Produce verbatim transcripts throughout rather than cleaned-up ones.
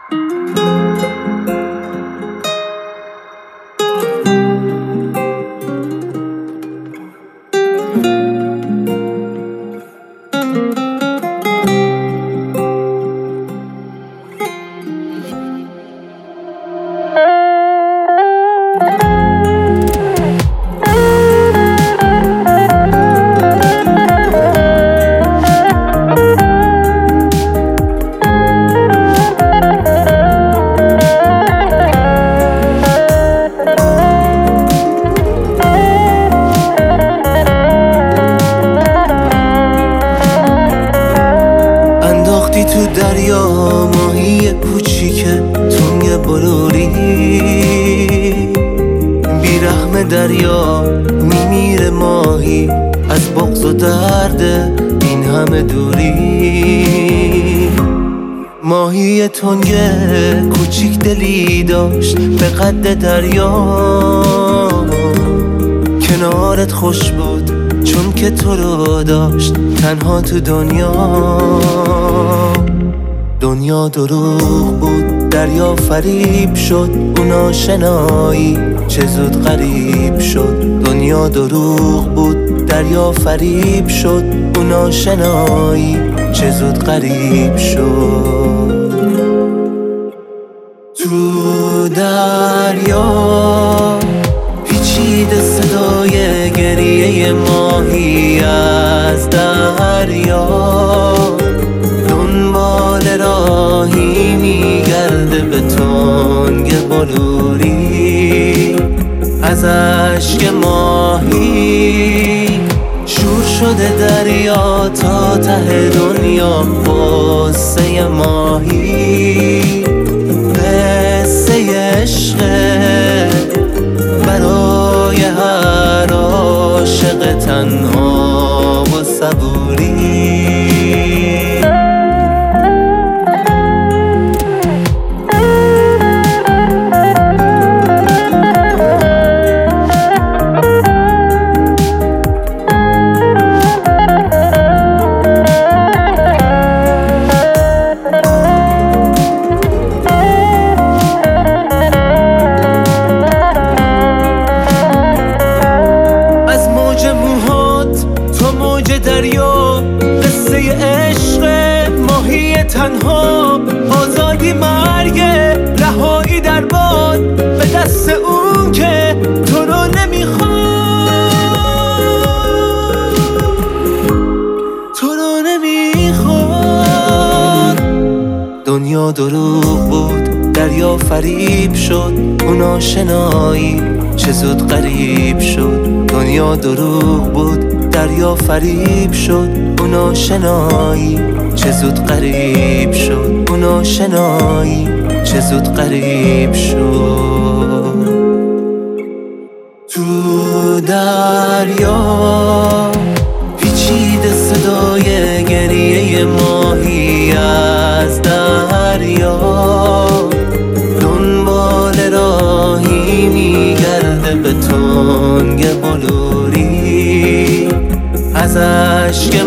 تو دریا ماهی کوچیکه تنگ بلوری، بیرحم دریا میمیره ماهی از بغض و درد این همه دوری. ماهی تنگ کوچیک دلی داشت به قد دریا، کنارت خوش بود چون که تو رو داشت تنها تو دنیا. دنیا دروغ بود، دریا فریب شد، اون آشنایی چه زود غریب شد. دنیا دروغ بود، دریا فریب شد، اون آشنایی چه زود غریب شد. تو دریا پیچیده صدای گریه ماهی از دریا، دنبال راهی میگرده به تنگ بلوری. از اشک ماهی شور شده دریا تا ته دنیا. قصه ماهی قصه عشقه برای هر عاشق تنها و صبوری. دریا قصه عشق ماهی تنها، آزادی مرگ رهایی در باد به دست اون که تو رو نمیخواد، تو رو نمیخواد. دنیا دروغ بود، دریا فریب شد، اون آشنایی چه زود غریب شد. دنیا دروغ بود، دریا فریب شد، اون آشنایی چه زود غریب شد. اون آشنایی چه زود غریب شد. تو دریا پیچیده صدای گریه ماهی از دریا، دنبال راهی میگرده به تنگ بلوری. از اشک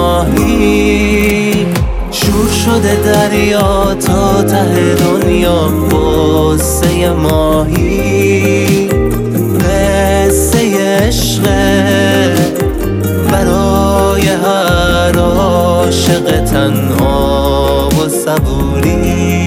ماهی شور شده دریا تا ته دنیا. قصه ماهی قصه عشقه برای هر عاشق تنها و صبوری.